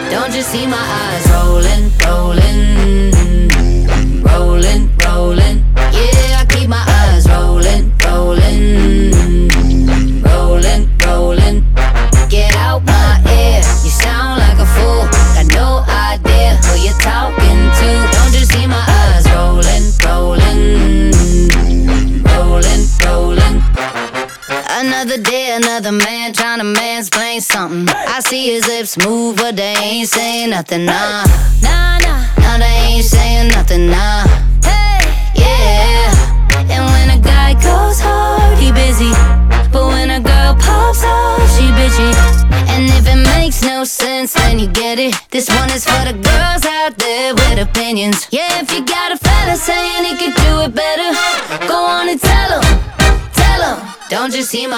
Don't you see my eyes rolling, rolling, rolling, rolling? Yeah, I keep my eyes rolling, rolling, rolling, rolling. Get out my ear, you sound like a fool. Got no idea who you're talking to. Don't you see my eyes rolling, rolling, rolling, rolling? Another day, another man tryna mansplain something. I see his lips move, but they ain't saying nothing, nah. Nah, nah, nah, they ain't saying nothing, nah. Hey, yeah. And when a guy goes hard, he busy. But when a girl pops off, she bitchy. And if it makes no sense, then you get it. This one is for the girls out there with opinions. Yeah, if you got a fella saying he could do it better, go on and tell him, tell him. Don't you see my